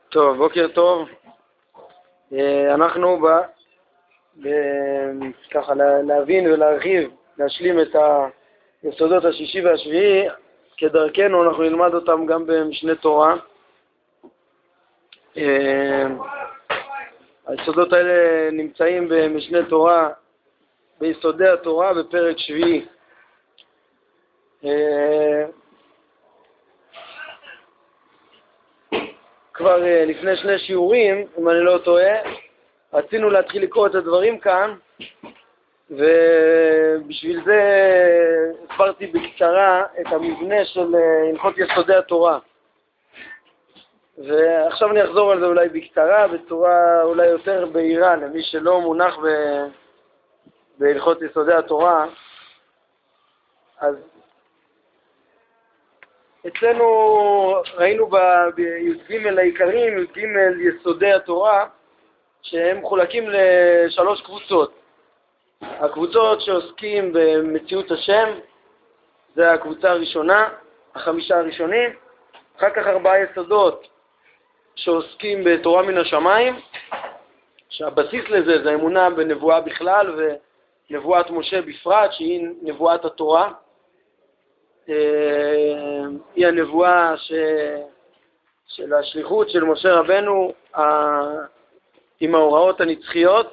טוב, בוקר טוב. אנחנו ככה להבין ולהרחיב, להשלים את היסודות השישי והשביעי. כדרכנו אנחנו נלמד אותם גם במשנה תורה. היסודות האלה נמצאים במשנה תורה, ביסודי התורה בפרק שביעי. כבר לפני שני שיעורים, אם אני לא טועה, רצינו להתחיל לקרוא את הדברים כאן, ובשביל זה הסברתי בקצרה את המבנה של הלכות יסודי התורה. ועכשיו אני אחזור על זה אולי בקצרה, בצורה אולי יותר בהירה, למי שלא מונח בהלכות יסודי התורה. אז אצלנו ראינו בי"ג העיקרים, י"ג יסודי התורה, שהם מחולקים לשלוש קבוצות. הקבוצות שעוסקים במציאות השם, זה הקבוצה הראשונה, 5 הראשונים. אחר כך 4 יסודות שעוסקים בתורה מן השמיים, שהבסיס לזה זה אמונה בנבואה בכלל ונבואת משה בפרט, שהיא נבואת התורה. היא הנבואה של השליחות של משה רבנו עם ההוראות הנצחיות.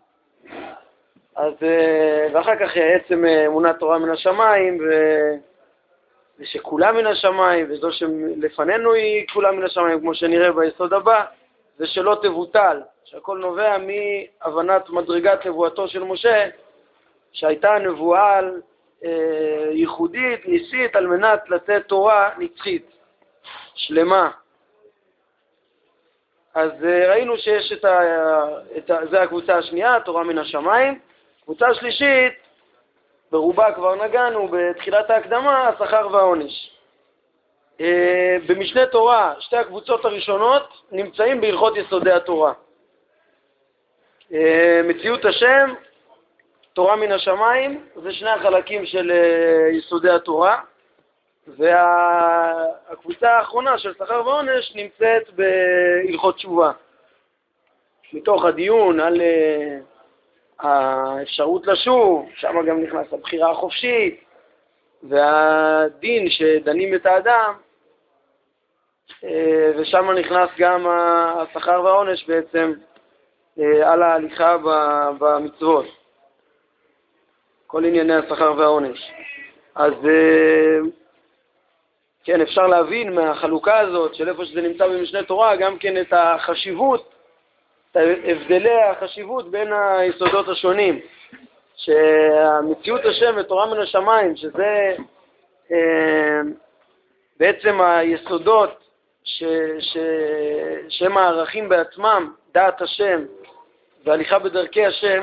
אז ואחר כך עצם אמונת תורה מן השמיים ושכולה מן השמיים, וזו שלפנינו היא כולה מן השמיים, כמו שנראה ביסוד הבא, זה שלא תבוטל, שהכל נובע מהבנת מדרגת נבואתו של משה, שהייתה נבואה ייחודית, ניסית, על מנת לתת תורה נצחית, שלמה. אז ראינו שיש זה הקבוצה השנייה, תורה מן השמיים. קבוצה שלישית, ברובה כבר נגענו בתחילת ההקדמה, השכר והעונש. במשנה תורה, שתי הקבוצות הראשונות נמצאים בהלכות יסודי התורה. מציאות השם, תורה מן השמיים, זה שני החלקים של יסודי התורה. והקבוצה האחרונה של שכר ועונש נמצאת בהלכות תשובה. מתוך הדיון על האפשרות לשוב, שם גם נכנס הבחירה החופשית, והדין שדנים את האדם, ושם נכנס גם השכר והעונש בעצם על ההליכה במצוות. כל ענייני השכר והעונש. אז כן, אפשר להבין מהחלוקה הזאת של איפה שזה נמצא במשנה תורה גם כן את החשיבות, את הבדלי החשיבות בין היסודות השונים. שהמציאות השם ותורה מן השמיים, שזה בעצם היסודות שהם הערכים בעצמם, דעת השם והליכה בדרכי השם,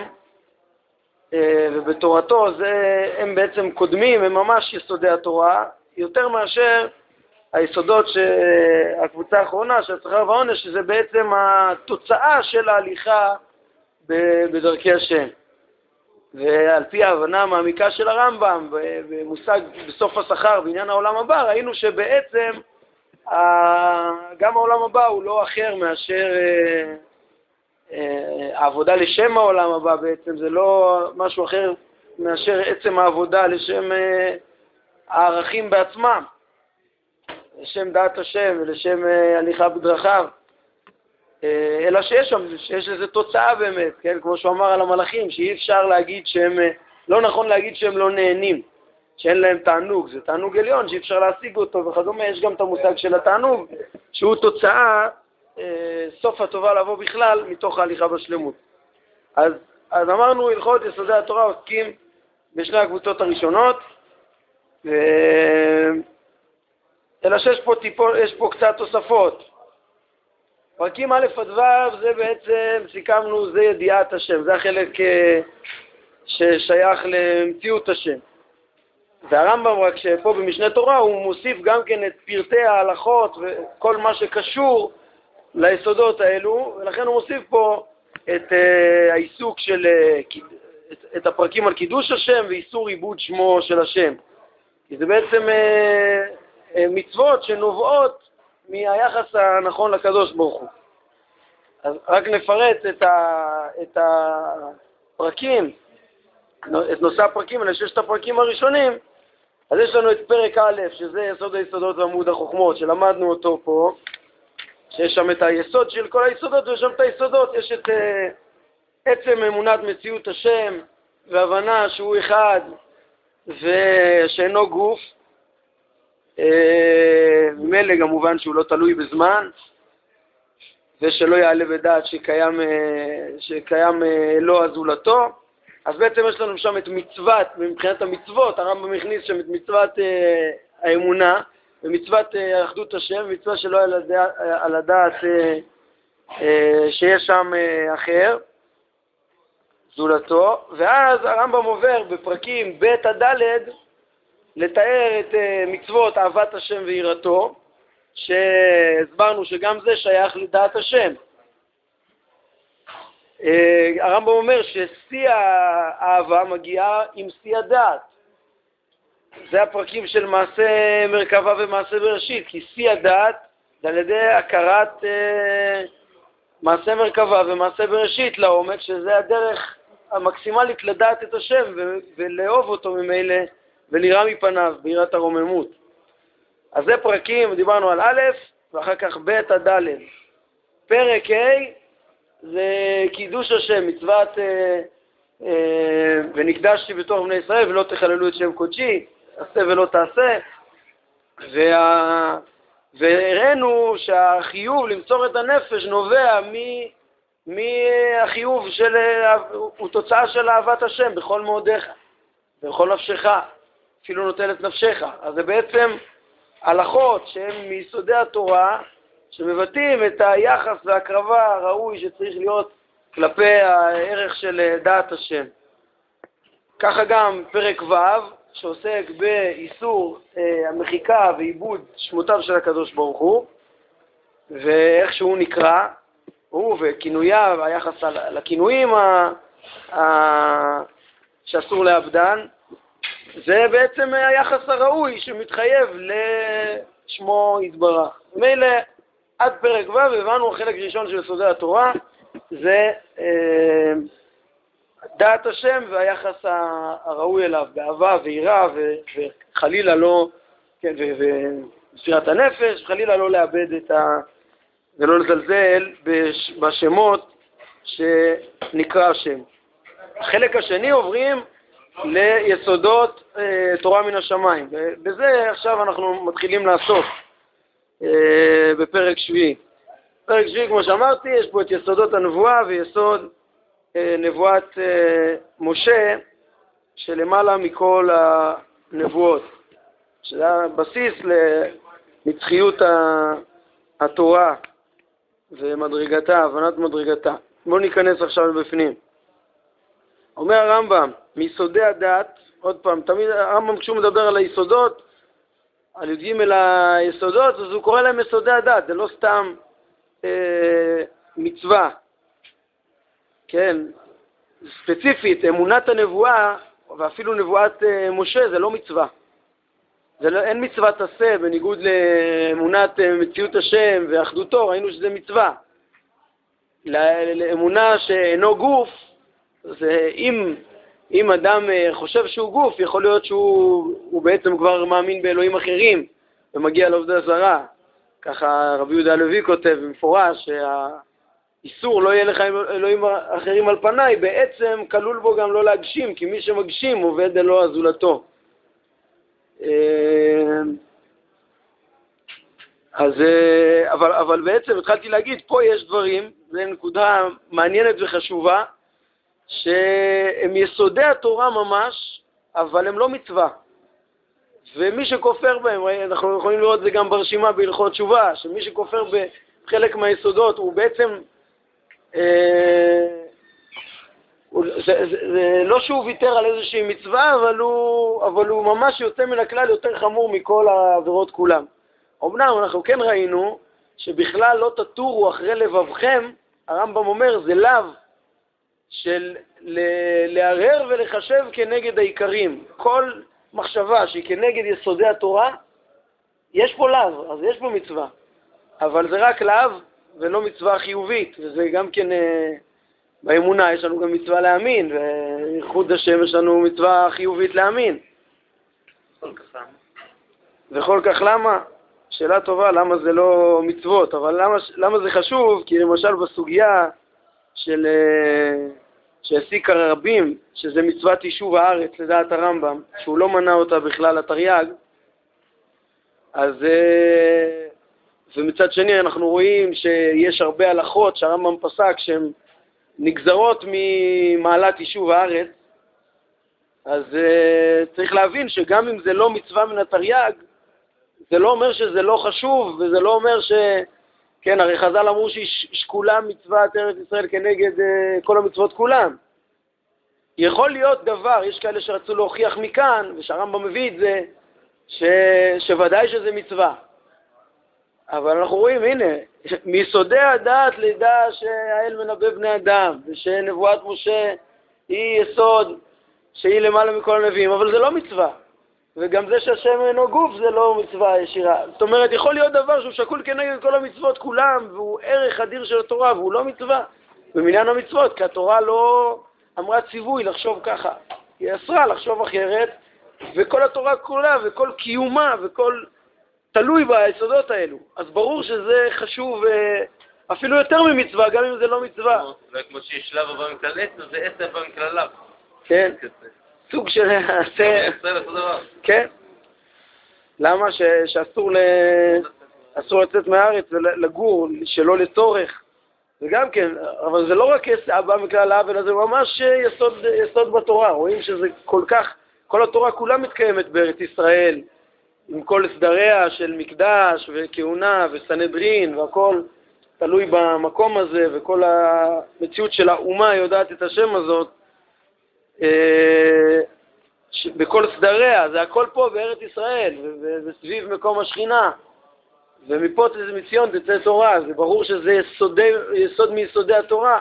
ובתורתו הם בעצם קודמים, הם ממש יסודי התורה, יותר מאשר היסודות שהקבוצה האחרונה של שכר ועונש, שזה בעצם התוצאה של ההליכה בדרכי השם. ועל פי ההבנה המעמיקה של הרמב"ם, במושג בסוף השכר בעניין העולם הבא, ראינו שבעצם גם העולם הבא הוא לא אחר מאשר העבודה לשם העולם הבא. בעצם זה לא משהו אחר מאשר עצם העבודה לשם הערכים בעצמם, לשם דעת השם ולשם הליכה בדרכיו, אלא שיש איזו תוצאה באמת, כן? כמו שהוא אמר על המלאכים, שאי אפשר להגיד שהם, לא נכון להגיד שהם לא נהנים, שאין להם תענוג, זה תענוג עליון שאי אפשר להשיג אותו וכדומה. יש גם את המושג של התענוג, שהוא תוצאה, סוף הטובה לבוא בכלל מתוך ההליכה בשלמות. אז אמרנו, הלכות יסודי התורה עוסקים בשני הקבוצות הראשונות, אלא שיש פה קצת תוספות. פרקים א' עד ו' זה בעצם, סיכמנו, זה ידיעת השם, זה החלק ששייך למציאות השם. והרמב"ם רק שפה במשנה תורה הוא מוסיף גם כן את פרטי ההלכות וכל מה שקשור ליסודות האלו, ולכן הוא מוסיף פה את העיסוק של, את הפרקים על קידוש השם ואיסור עיבוד שמו של השם. כי זה בעצם מצוות שנובעות מהיחס הנכון לקדוש ברוך הוא. אז רק נפרט את הפרקים, את נושא הפרקים, אלה ששת הפרקים הראשונים. אז יש לנו את פרק א', שזה יסוד היסודות ועמוד החוכמות, שלמדנו אותו פה, שיש שם את היסוד של כל היסודות, ויש שם את היסודות, יש את עצם אמונת מציאות השם, והבנה שהוא אחד, ושאינו גוף, ממילא גם מובן שהוא לא תלוי בזמן, ושלא יעלה בדעת שקיים לא הזולתו. אז בעצם יש לנו שם את מצוות, מבחינת המצוות, הרמב"ם הכניס שם את מצוות האמונה, ומצוות אחדות השם, מצווה שלא על הדעת שיש שם אחר, זולתו. ואז הרמב"ם עובר בפרקים ב' עד ד' לתאר את מצוות אהבת השם ויראתו, שהסברנו שגם זה שייך לדעת השם. הרמב"ם אומר ששיא האהבה מגיעה עם שיא הדעת. זה הפרקים של מעשה מרכבה ומעשה בראשית, כי שיא הדעת זה על ידי הכרת מעשה מרכבה ומעשה בראשית לעומק, שזה הדרך המקסימלית לדעת את השם ולאהוב אותו ממילא ולראה מפניו ביראת הרוממות. אז זה פרקים, דיברנו על א', ואחר כך ב' עד ד'. פרק ה' זה קידוש השם, מצוות ונקדשתי בתוך בני ישראל ולא תחללו את שם קודשי, עשה ולא תעשה. והראינו שהחיוב למסור את הנפש נובע מהחיוב הוא תוצאה של אהבת השם בכל מאודיך, בכל נפשך, אפילו נוטל את נפשך. אז זה בעצם הלכות שהן מיסודי התורה, שמבטאים את היחס והקרבה הראוי שצריך להיות כלפי הערך של דעת השם. ככה גם פרק ו' שעוסק באיסור המחיקה ועיבוד שמותיו של הקדוש ברוך הוא, ואיך שהוא נקרא, הוא וכינוייו, היחס לכינויים שאסור לאבדן, זה בעצם היחס הראוי שמתחייב לשמו יתברך. מילא עד פרק ו' הבנו החלק ראשון של יסודי התורה, זה דעת השם והיחס הראוי אליו, באהבה ויראה וחלילה לא, כן, ומסירת הנפש, חלילה לא לאבד ולא לזלזל בשמות שנקרא השם. החלק השני עוברים ליסודות תורה מן השמיים, ובזה עכשיו אנחנו מתחילים לעשות בפרק שביעי. פרק שביעי, כמו שאמרתי, יש פה את יסודות הנבואה ויסוד נבואת משה שלמעלה מכל הנבואות, שזה הבסיס לנצחיות התורה ומדרגתה, הבנת מדרגתה. בואו ניכנס עכשיו לבפנים. אומר הרמב"ם, מיסודי הדת, עוד פעם, תמיד הרמב"ם כשהוא מדבר על היסודות, על י"ג היסודות, אז הוא קורא להם יסודי הדת, זה לא סתם מצווה. כן, ספציפית, אמונת הנבואה, ואפילו נבואת משה, זה לא מצווה. אין מצוות עשה, בניגוד לאמונת מציאות השם ואחדותו, ראינו שזה מצווה. לאמונה שאינו גוף, זה אם אדם חושב שהוא גוף, יכול להיות שהוא בעצם כבר מאמין באלוהים אחרים, ומגיע לעובדי זרה. ככה רבי יהודה הלוי כותב במפורש, איסור לא יהיה לך אלוהים אחרים על פניי, בעצם כלול בו גם לא להגשים, כי מי שמגשים עובד אלוה הזולתו. אבל בעצם התחלתי להגיד, פה יש דברים, זו נקודה מעניינת וחשובה, שהם יסודי התורה ממש, אבל הם לא מצווה. ומי שכופר בהם, אנחנו יכולים לראות זה גם ברשימה בהלכות תשובה, שמי שכופר בחלק מהיסודות הוא בעצם זה לא שהוא ויתר על איזושהי מצווה, אבל הוא ממש יוצא מן הכלל יותר חמור מכל העבירות כולם. אמנם אנחנו כן ראינו שבכלל לא תטורו אחרי לבבכם, הרמב"ם אומר זה לאו של להרהר ולחשב כנגד העיקרים. כל מחשבה שהיא כנגד יסודי התורה, יש פה לאו, אז יש פה מצווה. אבל זה רק לאו ולא מצווה חיובית, וזה גם כן באמונה יש לנו גם מצווה להאמין, וייחוד השם יש לנו מצווה חיובית להאמין. וכל כך למה? שאלה טובה, למה זה לא מצוות, אבל למה זה חשוב? כי למשל בסוגיה שהסיק הרבים, שזה מצוות יישוב הארץ לדעת הרמב"ם, שהוא לא מנה אותה בכלל לתרי"ג, אז ומצד שני אנחנו רואים שיש הרבה הלכות שהרמב"ם פסק שהן נגזרות ממעלת יישוב הארץ, אז צריך להבין שגם אם זה לא מצווה מן התרי"ג, זה לא אומר שזה לא חשוב, וזה לא אומר כן, הרי חז"ל אמרו ששקולה מצוות ארץ ישראל כנגד כל המצוות כולם. יכול להיות דבר, יש כאלה שרצו להוכיח מכאן, ושהרמב"ם מביא את זה, שוודאי שזה מצווה. אבל אנחנו רואים, הנה, מיסודי הדעת לידע שהאל מנבא בני אדם, ושנבואת משה היא יסוד שהיא למעלה מכל הנביאים, אבל זה לא מצווה. וגם זה שהשם אינו גוף זה לא מצווה ישירה. זאת אומרת, יכול להיות דבר שהוא שקול כנגד כל המצוות כולם, והוא ערך אדיר של התורה, והוא לא מצווה במניין המצוות, כי התורה לא אמרה ציווי לחשוב ככה. היא אסרה לחשוב אחרת, וכל התורה כולה, וכל קיומה, וכל תלוי ביסודות האלו. אז ברור שזה חשוב אפילו יותר ממצווה, גם אם זה לא מצווה. כמו שיש שלב הבא מכלל עצם, זה עשר הבא מכלליו. כן. סוג של... כן. למה? שאסור לצאת מהארץ ולגור, שלא לצורך. וגם כן, אבל זה לא רק הבא מכלל האב, אלא זה ממש יסוד בתורה. רואים שזה כל כך, כל התורה כולה מתקיימת בארץ ישראל, עם כל סדריה של מקדש וכהונה וסנהדרין, והכל תלוי במקום הזה, וכל המציאות של האומה יודעת את השם הזאת, בכל סדריה, זה הכל פה בארץ ישראל, וסביב מקום השכינה, ומפה מציון תצא תורה, זה ברור שזה יסוד מיסודי התורה.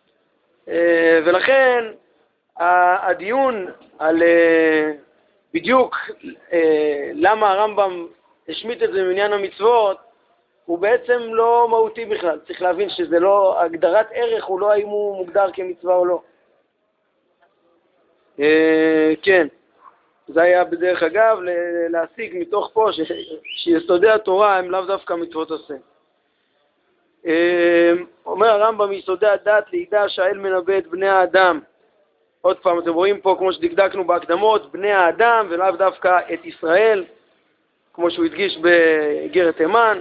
ולכן הדיון על בדיוק למה הרמב"ם השמיט את זה במניין המצוות, הוא בעצם לא מהותי בכלל. צריך להבין שזה לא, הגדרת ערך הוא לא האם הוא מוגדר כמצווה או לא. כן, זה היה בדרך אגב להסיק מתוך פה שיסודי התורה הם לאו דווקא מצוות עשה. אומר הרמב"ם, מיסודי הדת לידע שהאל מנבא את בני האדם. עוד פעם, אתם רואים פה, כמו שדקדקנו בהקדמות, בני האדם ולאו דווקא את ישראל, כמו שהוא הדגיש באיגרת תימן,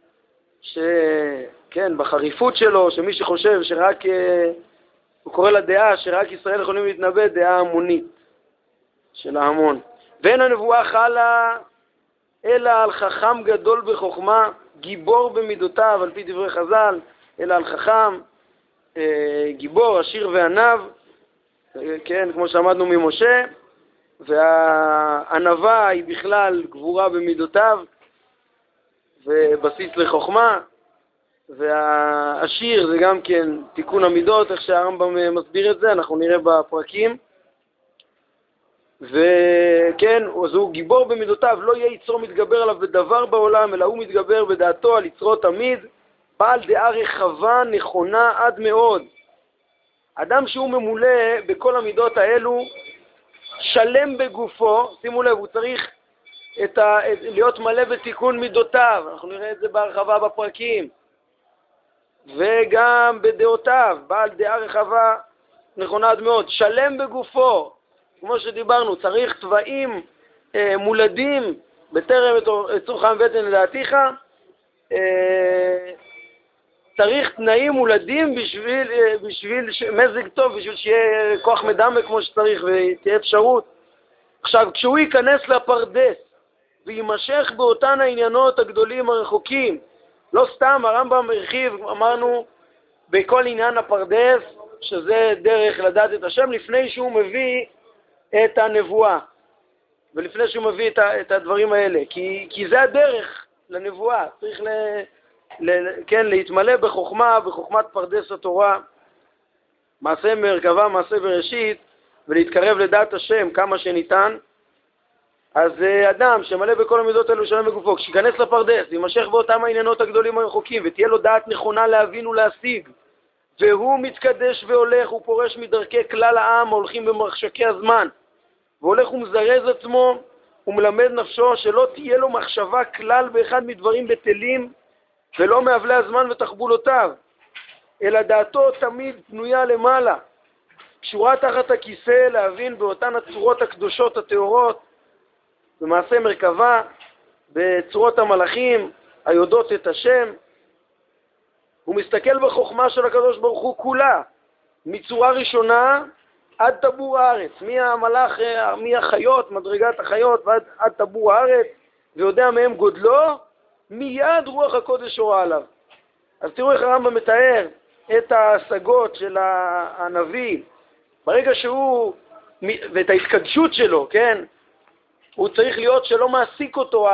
שכן, בחריפות שלו, שמי שחושב שרק, הוא קורא לדעה שרק ישראל יכולים להתנבא, דעה המונית של ההמון. ואין הנבואה חלה אלא על חכם גדול בחוכמה, גיבור במידותיו, על פי דברי חז"ל, אלא על חכם, גיבור, עשיר וענב, כן, כמו שעמדנו ממשה, והענבה היא בכלל גבורה במידותיו, ובסיס לחוכמה, והעשיר זה גם כן תיקון המידות, איך שהרמב"ם מסביר את זה, אנחנו נראה בפרקים. וכן, אז הוא גיבור במידותיו, לא יהיה יצרו מתגבר עליו בדבר בעולם, אלא הוא מתגבר בדעתו על יצרו תמיד, בעל דעה רחבה, נכונה עד מאוד. אדם שהוא ממולא בכל המידות האלו, שלם בגופו, שימו לב, הוא צריך להיות מלא בתיקון מידותיו, אנחנו נראה את זה בהרחבה בפרקים, וגם בדעותיו, בעל דעה רחבה, נכונה עד מאוד, שלם בגופו, כמו שדיברנו, צריך טבעים מולדים, בטרם יצור חיים בטן לדעתיך, צריך תנאים מולדים בשביל מזג טוב, בשביל שיהיה כוח מדמה כמו שצריך ותהיה אפשרות. עכשיו, כשהוא ייכנס לפרדס וימשך באותן העניינות הגדולים הרחוקים, לא סתם, הרמב"ם הרחיב, אמרנו, בכל עניין הפרדס, שזה דרך לדעת את השם, לפני שהוא מביא את הנבואה, ולפני שהוא מביא את הדברים האלה, כי זה הדרך לנבואה, צריך כן, להתמלא בחוכמה, בחוכמת פרדס התורה, מעשה מרכבה, מעשה בראשית, ולהתקרב לדעת השם כמה שניתן. אז אדם שמלא בכל המידות האלו שלם בגופו, כשיכנס לפרדס, יימשך באותם העניינות הגדולים הרחוקים, ותהיה לו דעת נכונה להבין ולהשיג, והוא מתקדש והולך, הוא פורש מדרכי כלל העם, הולכים במרחקי הזמן, והולך ומזרז עצמו, ומלמד נפשו שלא תהיה לו מחשבה כלל באחד מדברים בטלים, ולא מעבלי הזמן ותחבולותיו, אלא דעתו תמיד פנויה למעלה, קשורה תחת הכיסא להבין באותן הצורות הקדושות הטהורות, במעשה מרכבה, בצורות המלאכים, היודעות את השם. הוא מסתכל בחוכמה של הקדוש ברוך הוא כולה, מצורה ראשונה עד טבור הארץ, מהמלאך, מהחיות, מדרגת החיות עד טבור הארץ, ויודע מהם גודלו, מיד רוח הקודש שורה עליו. אז תראו איך הרמב"ם מתאר את ההשגות של הנביא, ברגע שהוא, ואת ההתקדשות שלו, כן? הוא צריך להיות שלא מעסיק אותו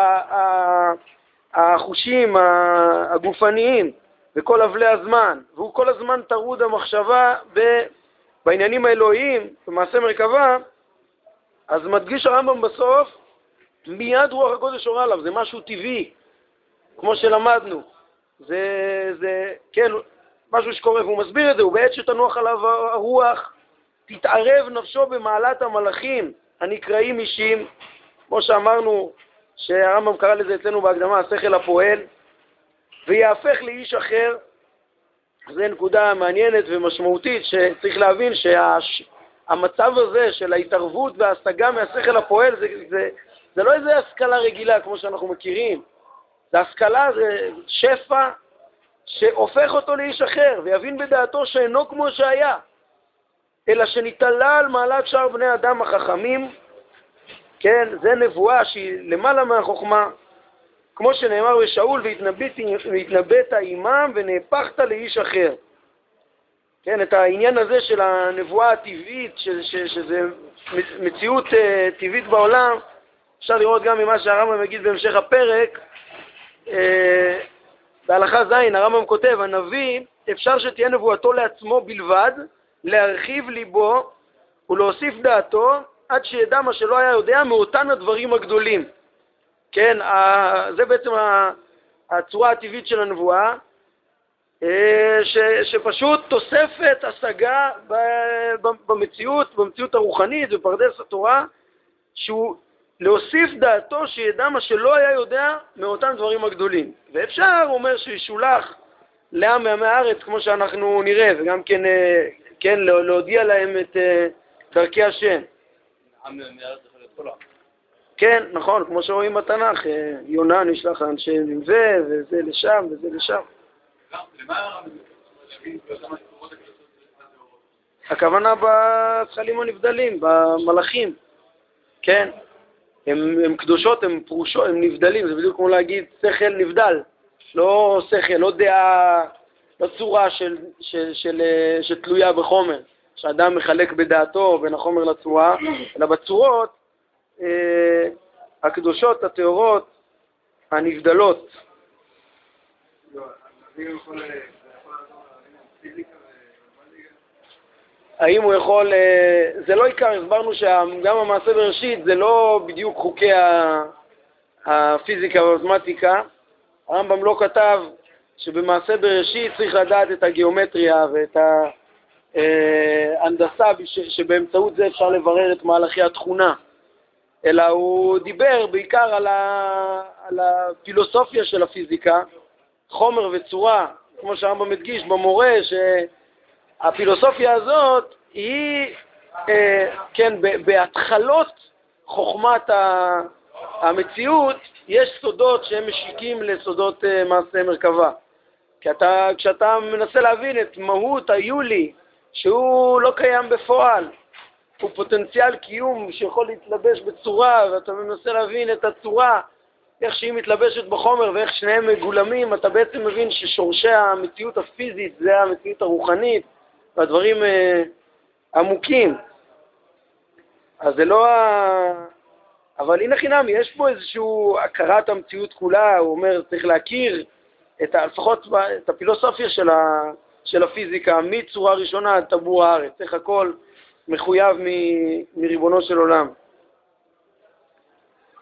החושים הגופניים וכל אבלי הזמן, והוא כל הזמן טרוד המחשבה בעניינים האלוהיים, במעשה מרכבה. אז מדגיש הרמב"ם בסוף, מיד רוח הקודש שורה עליו, זה משהו טבעי, כמו שלמדנו. זה כן, משהו שקורה, והוא מסביר את זה, הוא בעת שתנוח עליו הרוח, תתערב נפשו במעלת המלאכים הנקראים אישים, כמו שאמרנו, שהרמב"ם קרא לזה אצלנו בהקדמה, השכל הפועל, ויהפך לאיש אחר. זו נקודה מעניינת ומשמעותית, שצריך להבין שהמצב הזה של ההתערבות וההשגה מהשכל הפועל, זה לא איזו השכלה רגילה כמו שאנחנו מכירים. זה השכלה, זה שפע שהופך אותו לאיש אחר, ויבין בדעתו שאינו כמו שהיה, אלא שנתעלה על מעלת שאר בני אדם החכמים. כן, זה נבואה שהיא למעלה מהחוכמה, כמו שנאמר בשאול, והתנבאת עימם ונהפכת לאיש אחר. כן, את העניין הזה של הנבואה הטבעית, שזה מציאות טבעית בעולם, אפשר לראות גם ממה שהרמב"ם מגיד בהמשך הפרק. בהלכה ז' הרמב"ם כותב, הנביא אפשר שתהיה נבואתו לעצמו בלבד, להרחיב ליבו ולהוסיף דעתו, עד שידע מה שלא היה יודע מאותן הדברים הגדולים. כן, זה בעצם הצורה הטבעית של הנבואה, שפשוט תוספת השגה במציאות הרוחנית בפרדס התורה, שהוא להוסיף דעתו שידע מה שלא היה יודע מאותם דברים הגדולים. ואפשר, אומר, שישולח לעם מעמי הארץ, כמו שאנחנו נראה, וגם כן להודיע להם את דרכי השם. כן, נכון, כמו שרואים בתנ"ך, יונה נשלח אנשי נינווה, וזה לשם וזה לשם. הכוונה בצללים הנבדלים, במלאכים. כן, הם קדושות, הם פרושות, הם נבדלים, זה בדיוק כמו להגיד שכל נבדל, לא שכל, לא דעה, לא צורה שתלויה בחומר, שאדם מחלק בדעתו בין החומר לצורה, אלא בצורות הקדושות, הטהורות, הנבדלות. האם הוא יכול, זה לא עיקר, הסברנו שגם המעשה בראשית זה לא בדיוק חוקי הפיזיקה והאוטומטיקה. הרמב"ם לא כתב שבמעשה בראשית צריך לדעת את הגיאומטריה ואת ההנדסה שבאמצעות זה אפשר לברר את מהלכי התכונה, אלא הוא דיבר בעיקר על הפילוסופיה של הפיזיקה, חומר וצורה, כמו שהרמב"ם מדגיש במורה, שהפילוסופיה הזאת היא, כן, בהתחלות חוכמת המציאות יש סודות שהם משיקים לסודות מעשה מרכבה. כי כשאתה מנסה להבין את מהות היולי, שהוא לא קיים בפועל, הוא פוטנציאל קיום שיכול להתלבש בצורה, ואתה מנסה להבין את הצורה, איך שהיא מתלבשת בחומר ואיך שניהם מגולמים, אתה בעצם מבין ששורשי המציאות הפיזית זה המציאות הרוחנית, והדברים עמוקים. אז זה לא אבל הנה חינם, יש פה איזשהו הכרת המציאות כולה. הוא אומר, צריך להכיר לפחות את הפילוסופיה של הפיזיקה, מצורה ראשונה עד טבור הארץ, איך הכל מחויב מריבונו של עולם.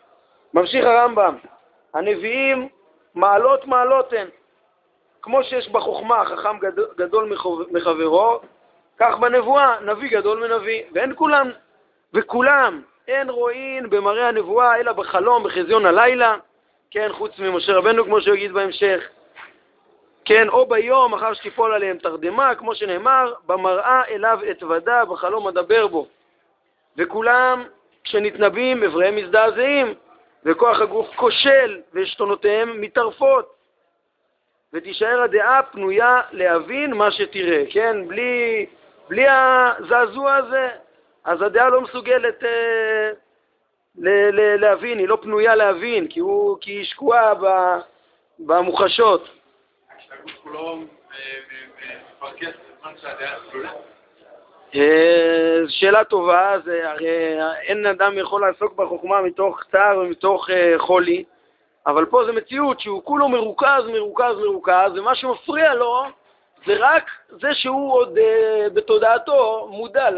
ממשיך הרמב"ם, הנביאים מעלות מעלות הן. כמו שיש בחוכמה חכם גדול מחברו, כך בנבואה נביא גדול מנביא. וכולם אין רואים במראה הנבואה אלא בחלום, בחזיון הלילה, כן, חוץ ממשה רבנו כמו שהוא יגיד בהמשך, כן, או ביום אחר שתיפול עליהם תרדמה, כמו שנאמר, במראה אליו אתוודה, בחלום אדבר בו. וכולם כשנתנבאים אבריהם מזדעזעים, וכוח הגוף כושל ושתונותיהם מתערפות, ותישאר הדעה פנויה להבין מה שתראה, כן, בלי הזעזוע הזה, אז הדעה לא מסוגלת להבין, היא לא פנויה להבין, כי היא שקועה במוחשות. שהגוף כולו מפרקס בזמן שהדעה כלולה? שאלה טובה, הרי אין אדם יכול לעסוק בחוכמה מתוך צער ומתוך חולי, אבל פה זה מציאות שהוא כולו מרוכז, ומה שמפריע לו זה רק זה שהוא עוד בתודעתו מודע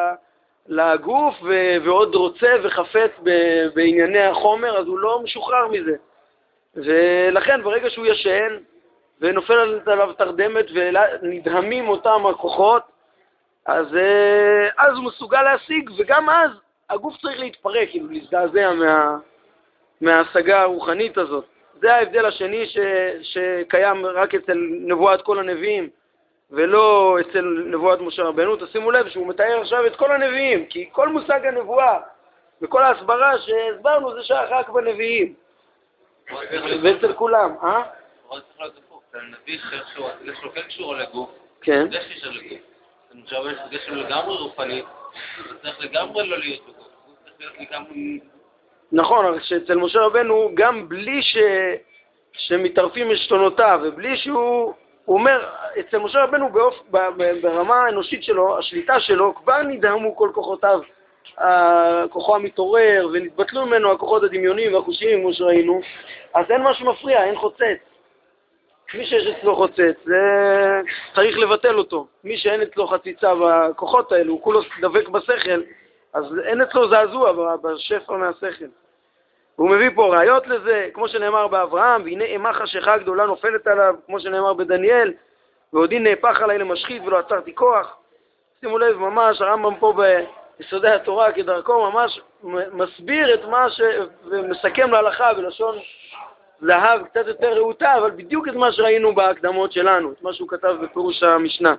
לגוף ועוד רוצה וחפץ בענייני החומר, אז הוא לא משוחרר מזה. ולכן ברגע שהוא ישן ונופל עליו תרדמת ונדהמים אותם הכוחות, אז הוא מסוגל להשיג, וגם אז הגוף צריך להתפרק, כאילו להזדעזע מההשגה הרוחנית הזאת. זה ההבדל השני שקיים רק אצל נבואת כל הנביאים, ולא אצל נבואת משה רבנו. תשימו לב שהוא מתאר עכשיו את כל הנביאים, כי כל מושג הנבואה וכל ההסברה שהסברנו זה שייך רק בנביאים. ואצל כולם, הוא צריך להיות הפוך, הנביא יש לו כן קשור לגוף, כן. זה חישר לגוף. זה שהוא לגמרי רוחני, זה צריך לגמרי לא להיות בגוף, הוא צריך להיות לגמרי... נכון, אבל שאצל משה רבנו, גם בלי שמתערפים משתונותיו, ובלי שהוא אומר, אצל משה רבנו ברמה האנושית שלו, השליטה שלו, כבר נדהמו כל כוחותיו, כוחו המתעורר, ונתבטלו ממנו הכוחות הדמיוניים והחושיים, כמו שראינו, אז אין מה שמפריע, אין חוצץ. מי שיש אצלו חוצץ, זה צריך לבטל אותו. מי שאין אצלו חציצה בכוחות האלו, הוא כולו דבק בשכל, אז אין אצלו זעזוע בשפע מהשכל. הוא מביא פה ראיות לזה, כמו שנאמר באברהם, והנה אימה חשיכה גדולה נופלת עליו, כמו שנאמר בדניאל, ועודי נהפך עליי למשחית ולא עצרתי כוח. שימו לב, ממש הרמב"ם פה ביסודי התורה כדרכו, ממש מסביר את מה ומסכם להלכה בלשון זהב קצת יותר רעותה, אבל בדיוק את מה שראינו בהקדמות שלנו, את מה שהוא כתב בפירוש המשנה.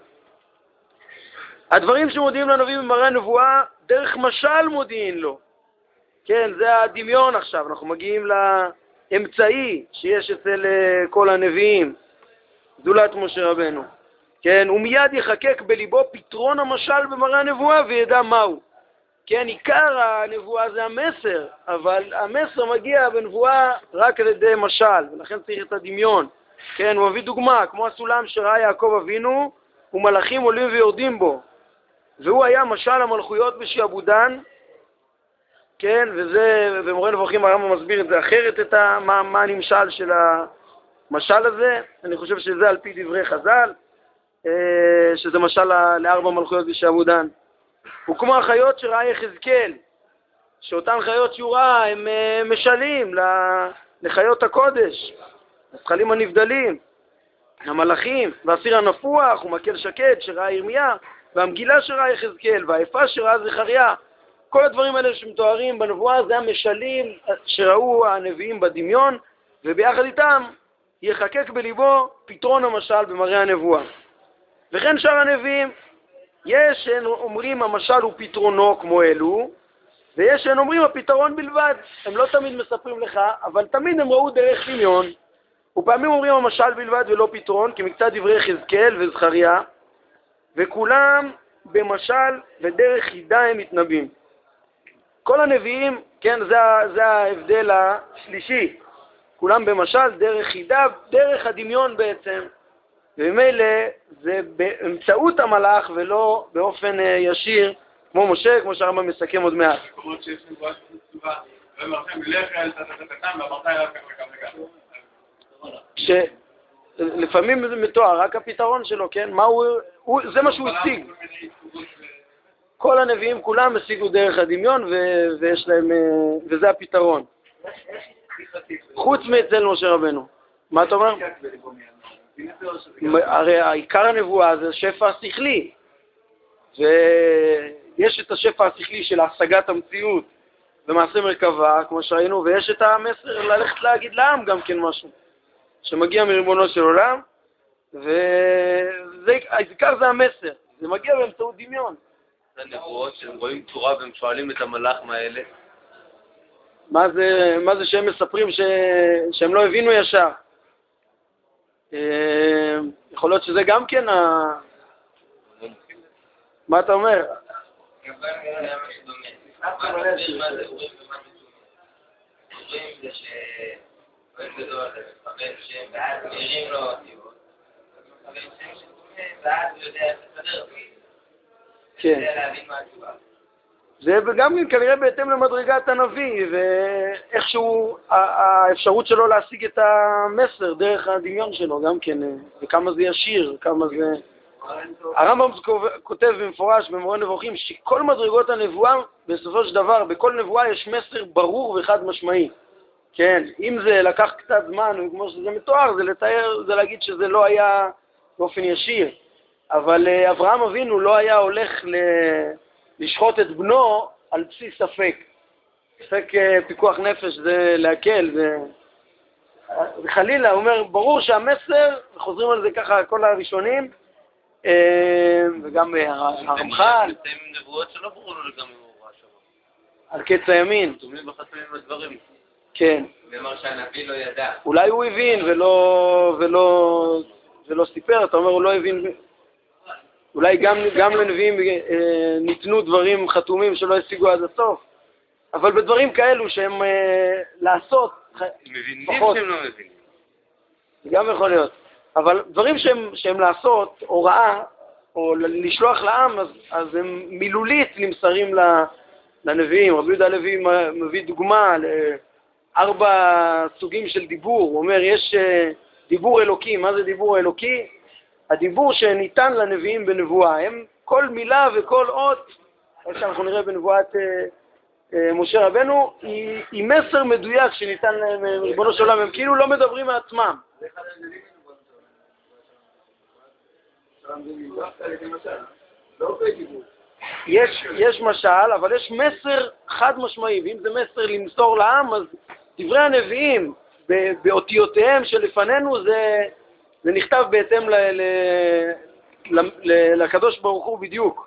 הדברים שמודיעים לנביא במראה הנבואה, דרך משל מודיעין לו. כן, זה הדמיון עכשיו, אנחנו מגיעים לאמצעי שיש אצל כל הנביאים, זולת משה רבנו. כן, ומיד יחקק בליבו פתרון המשל במראה הנבואה וידע מהו. כן, עיקר הנבואה זה המסר, אבל המסר מגיע בנבואה רק על ידי משל, ולכן צריך את הדמיון. כן, הוא מביא דוגמה, כמו הסולם שראה יעקב אבינו, ומלאכים עולים ויורדים בו. והוא היה משל המלכויות בשעבודן, כן, ומורה נבוכים הרמב"ם מסביר את זה אחרת, מה הנמשל של המשל הזה. אני חושב שזה על פי דברי חז"ל, שזה משל לארבע מלכויות בשעבודן. הוא כמו החיות שראה יחזקאל, שאותן חיות שהוא ראה הם משלים לחיות הקודש, הזכלים הנבדלים, המלאכים, והסיר הנפוח ומקל שקד שראה ירמיה, והמגילה שראה יחזקאל, והאפה שראה זכריה. כל הדברים האלה שמתוארים בנבואה זה המשלים שראו הנביאים בדמיון, וביחד איתם יחקק בליבו פתרון המשל במראה הנבואה. וכן שאר הנביאים, יש שאומרים המשל הוא פתרונו כמו אלו, ויש שאומרים הפתרון בלבד. הם לא תמיד מספרים לך, אבל תמיד הם ראו דרך דמיון, ופעמים אומרים המשל בלבד ולא פתרון, כמקצת דברי יחזקאל וזכריה, וכולם במשל ודרך חידה הם מתנבאים. כל הנביאים, כן, זה ההבדל השלישי, כולם במשל דרך חידה, דרך הדמיון בעצם, וממילא זה באמצעות המלאך ולא באופן ישיר, כמו משה, כמו שהרמב"ם מסכם עוד מעט. כמו שיש נבואה סבובה, ומלאכים מלאכל, תתתתם, ואמרת אליו ככה וככה. לפעמים זה מתואר, רק הפתרון שלו, כן? זה מה שהוא השיג. כל הנביאים כולם השיגו דרך הדמיון, ויש להם, וזה הפתרון. חוץ מאצל משה רבנו. מה אתה אומר? הרי העיקר הנבואה זה שפע השכלי, ויש את השפע השכלי של השגת המציאות במעשה מרכבה, כמו שראינו, ויש את המסר ללכת להגיד לעם גם כן משהו, שמגיע מריבונו של עולם, והעיקר זה המסר, זה מגיע באמצעות דמיון. זה נבואות שהם רואים צורה והם שואלים את המלאך מה אלה? מה זה שהם מספרים שהם לא הבינו ישר? יכול להיות שזה גם כן מה אתה אומר? כן. זה גם כנראה בהתאם למדרגת הנביא, ואיכשהו האפשרות שלו להשיג את המסר דרך הדמיון שלו גם כן, וכמה זה ישיר, כמה זה... הרמב"ם כותב במפורש במורה נבוכים שכל מדרגות הנבואה, בסופו של דבר, בכל נבואה יש מסר ברור וחד משמעי. כן, אם זה לקח קצת זמן, וכמו שזה מתואר, זה לתאר, זה להגיד שזה לא היה באופן ישיר. אבל אברהם אבינו לא היה הולך לשחוט את בנו על בסיס ספק. ספק פיקוח נפש זה להקל, זה חלילה, הוא אומר, ברור שהמסר, חוזרים על זה ככה כל הראשונים, וגם הרמח"ל. זה נבואות שלא ברור לו גם אם הוא ראה שם. על קץ הימין. תומים וחתמים הדברים. כן. ואמר שהנביא לא ידע. אולי הוא הבין ולא סיפר, אתה אומר הוא לא הבין. אולי גם לנביאים ניתנו דברים חתומים שלא השיגו עד הסוף, אבל בדברים כאלו שהם לעשות מבינים שהם לא מבינים. זה גם יכול להיות. אבל דברים שהם לעשות, הוראה, או לשלוח לעם, אז הם מילולית נמסרים לנביאים. רבי יהודה הלוי מביא דוגמה ל4 סוגים של דיבור. הוא אומר, יש דיבור אלוקי. מה זה דיבור אלוקי? הדיבור שניתן לנביאים בנבואה. הם כל מילה וכל אות, כמו שאנחנו נראה בנבואת משה רבנו, היא מסר מדויק שניתן להם ריבונו של עולם. הם כאילו לא מדברים מעצמם. יש משל, אבל יש מסר חד משמעי, ואם זה מסר למסור לעם, אז דברי הנביאים באותיותיהם שלפנינו זה נכתב בהתאם לקדוש ברוך הוא בדיוק.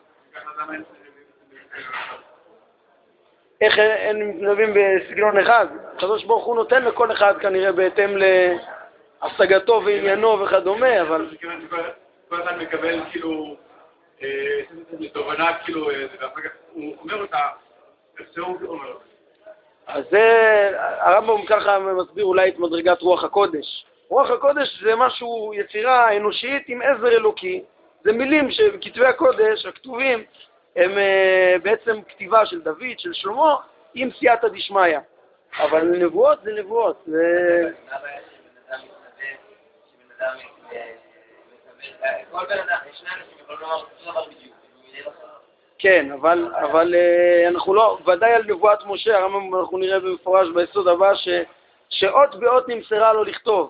איך אין נביאים בסגנון אחד? הקדוש ברוך הוא נותן לכל אחד כנראה בהתאם להשגתו ועניינו וכדומה, אבל... כל אחד מקבל כאילו תובנה, כאילו, הוא אומר אותה, איך שהוא אומר אותה. אז זה, הרמב"ם ככה מסביר אולי את מדרגת רוח הקודש. רוח הקודש זה משהו, יצירה אנושית עם עזר אלוקי. זה מילים שכתבי הקודש, הכתובים, הם בעצם כתיבה של דוד, של שלמה, עם סייעתא דשמיא. אבל נבואות זה נבואות. כן, אבל אנחנו לא, ודאי על נבואת משה, הרמב"ם אנחנו נראה במפורש ביסוד הבא שאות באות נמסרה לו לכתוב.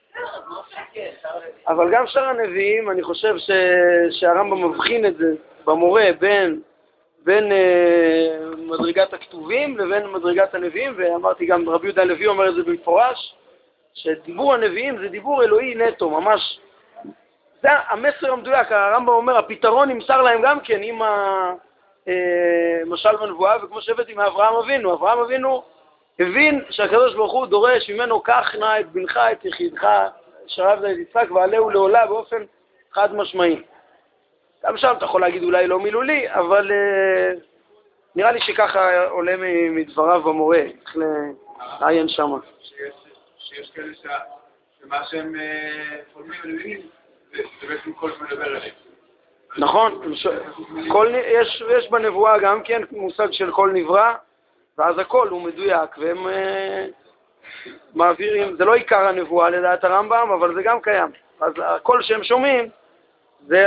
אבל גם שאר הנביאים, אני חושב שהרמב"ם מבחין את זה במורה בין מדרגת הכתובים לבין מדרגת הנביאים, ואמרתי גם רבי יהודה הלוי אומר את זה במפורש, שדיבור הנביאים זה דיבור אלוהי נטו, ממש. זה המסר המדויק, הרמב"ם אומר, הפתרון נמסר להם גם כן עם משל בנבואה, וכמו שהבאתי מאברהם אבינו, אברהם אבינו הבין שהקדוש ברוך הוא דורש ממנו כך נא את בנך, את יחידך, שרבת את יצחק ועלהו לעולה באופן חד משמעי. גם שם אתה יכול להגיד אולי לא מילולי, אבל נראה לי שככה עולה מדבריו במורה, צריך לעיין שמה. שיש כאלה שמה שהם חולמים ולמינים, זה בעצם כל שמדבר עליהם. נכון, יש בנבואה גם כן מושג של כל נברא, ואז הכל הוא מדויק, והם מעבירים, זה לא עיקר הנבואה לדעת הרמב"ם, אבל זה גם קיים. אז הכל שהם שומעים, זה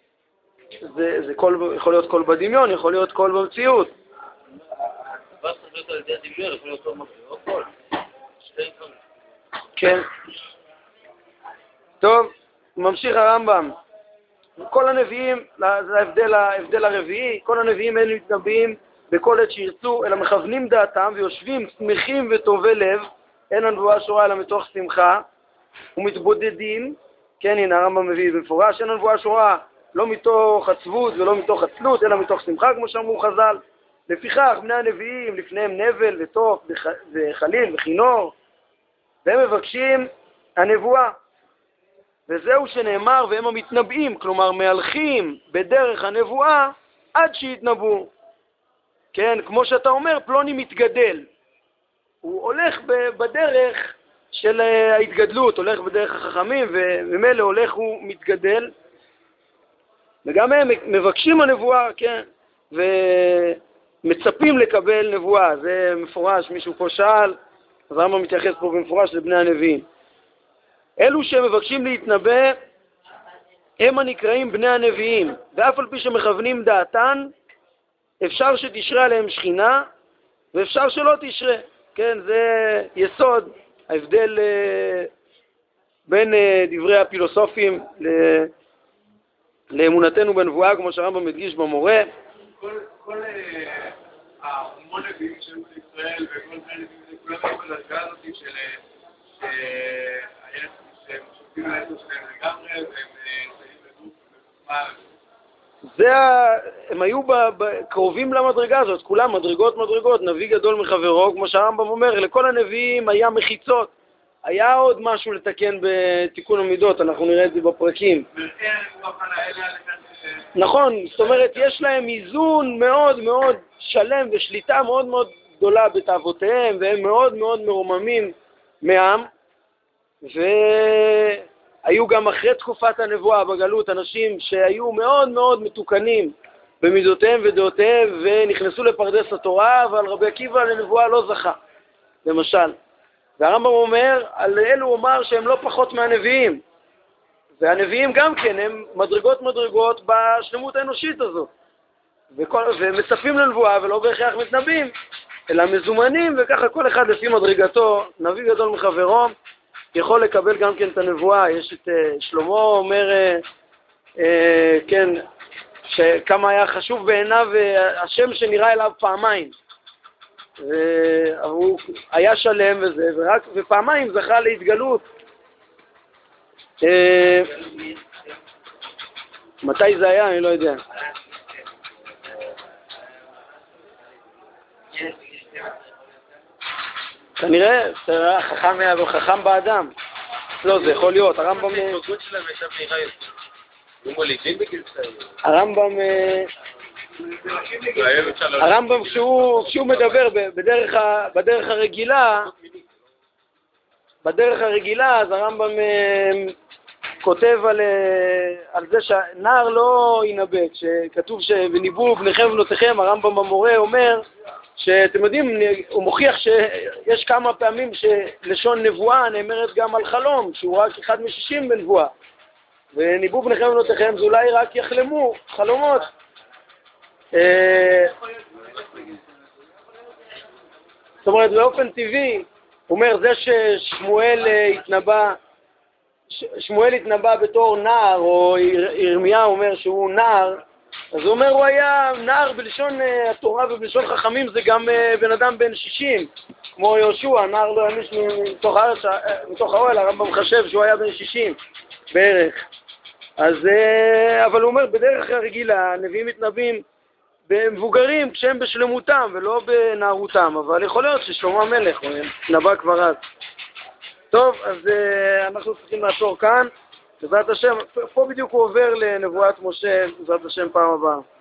יכול להיות קול בדמיון, יכול להיות קול במציאות. להיות על ידי הדיבר, יכול להיות לא מקום, לא הכל. כן. טוב, ממשיך הרמב"ם. כל הנביאים, זה ההבדל הרביעי, כל הנביאים אין מתנבאים בכל עת שירצו, אלא מכוונים דעתם ויושבים שמחים וטובי לב, אין הנבואה שורה אלא מתוך שמחה, ומתבודדים, כן, הנה הרמב"ם מביא במפורש, אין הנבואה שורה לא מתוך עצבות ולא מתוך עצלות, אלא מתוך שמחה, כמו שאמרו חז"ל. לפיכך, בני הנביאים, לפניהם נבל וטוף וחליל וכינור, והם מבקשים הנבואה. וזהו שנאמר, והם המתנבאים, כלומר מהלכים בדרך הנבואה עד שיתנבאו. כן, כמו שאתה אומר, פלוני מתגדל. הוא הולך בדרך של ההתגדלות, הולך בדרך החכמים, וממילא הולך הוא מתגדל. וגם הם מבקשים הנבואה, כן, ומצפים לקבל נבואה. זה מפורש, מישהו פה שאל, אז הרמב"ם מתייחס פה במפורש לבני הנביאים. אלו שמבקשים להתנבא הם הנקראים בני הנביאים, ואף על פי שמכוונים דעתן, אפשר שתשרה עליהם שכינה, ואפשר שלא תשרה. כן, זה יסוד ההבדל בין דברי הפילוסופים לאמונתנו בנבואה, כמו שהרמב"ם מדגיש במורה. כל המון נביאים שהיו בישראל וכל נביאים, כולם היו בדרגה הזאת של שהם שופטים על העצות שלהם לגמרי, והם נמצאים בגוף, הם היו קרובים למדרגה הזאת, כולם מדרגות, נביא גדול מחברו, כמו שהרמב"ם אומר, לכל הנביאים היה מחיצות, היה עוד משהו לתקן בתיקון המידות, אנחנו נראה את זה בפרקים. נכון, זאת אומרת, יש להם איזון מאוד מאוד שלם ושליטה מאוד מאוד גדולה בתאוותיהם, והם מאוד מאוד מרוממים מעם, והיו גם אחרי תקופת הנבואה בגלות אנשים שהיו מאוד מאוד מתוקנים במידותיהם ודעותיהם ונכנסו לפרדס התורה, אבל רבי עקיבא לנבואה לא זכה, למשל. והרמב"ם אומר, על אלו אומר שהם לא פחות מהנביאים, והנביאים גם כן הם מדרגות בשלמות האנושית הזאת, ומצפים לנבואה ולא בהכרח מתנבאים, אלא מזומנים, וככה כל אחד לפי מדרגתו, נביא גדול מחברו, יכול לקבל גם כן את הנבואה. יש את שלמה אומר, כן, שכמה היה חשוב בעיניו השם שנראה אליו פעמיים. הוא היה שלם וזה, ופעמיים זכה להתגלות. מתי זה היה? אני לא יודע. כנראה, חכם באדם. לא, זה יכול להיות. הרמב"ם... הרמב"ם כשהוא מדבר בדרך הרגילה, אז הרמב"ם כותב על זה שהנער לא ינבא. כשכתוב שבניבאו בניכם ובנותיכם, הרמב"ם המורה אומר שאתם יודעים, הוא מוכיח שיש כמה פעמים שלשון נבואה נאמרת גם על חלום, שהוא רק אחד מ-60 בנבואה. וניבאו בניכם ובנותיכם זה אולי רק יחלמו חלומות. זאת אומרת, באופן טבעי, הוא אומר, זה ששמואל התנבא בתור נער, או ירמיה אומר שהוא נער, אז הוא אומר, הוא היה נער בלשון התורה ובלשון חכמים, זה גם בן אדם בן 60, כמו יהושע, נער לא ימיש מתוך האוהל, הרמב"ם חשב שהוא היה בן 60 בערך. אז, אבל הוא אומר, בדרך הרגילה, הנביאים מתנבאים במבוגרים כשהם בשלמותם ולא בנערותם, אבל יכול להיות ששלמה המלך נבא כבר אז. טוב, אז אנחנו צריכים לעצור כאן. בעזרת השם, פה בדיוק הוא עובר לנבואת משה, בעזרת השם פעם הבאה.